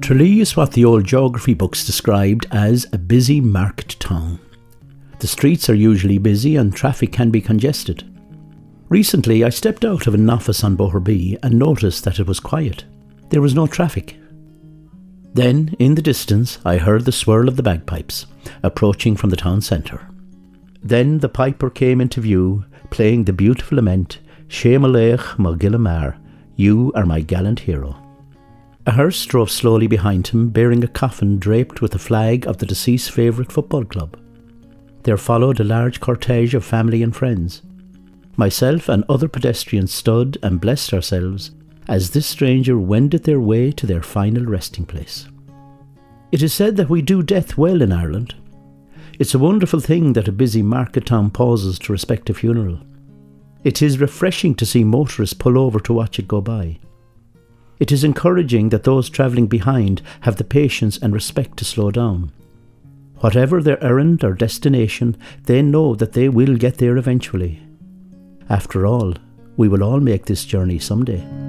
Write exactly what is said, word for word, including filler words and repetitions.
Tralee is what the old geography books described as a busy market town. The streets are usually busy and traffic can be congested. Recently I stepped out of an office on Boherbee and noticed that it was quiet. There was no traffic. Then, in the distance, I heard the swirl of the bagpipes, approaching from the town centre. Then the piper came into view, playing the beautiful lament, Shemalech Mogillamar, you are my gallant hero. A hearse drove slowly behind him, bearing a coffin draped with the flag of the deceased's favourite football club. There followed a large cortege of family and friends. Myself and other pedestrians stood and blessed ourselves as this stranger wended their way to their final resting place. It is said that we do death well in Ireland. It's a wonderful thing that a busy market town pauses to respect a funeral. It is refreshing to see motorists pull over to watch it go by. It is encouraging that those travelling behind have the patience and respect to slow down. Whatever their errand or destination, they know that they will get there eventually. After all, we will all make this journey someday.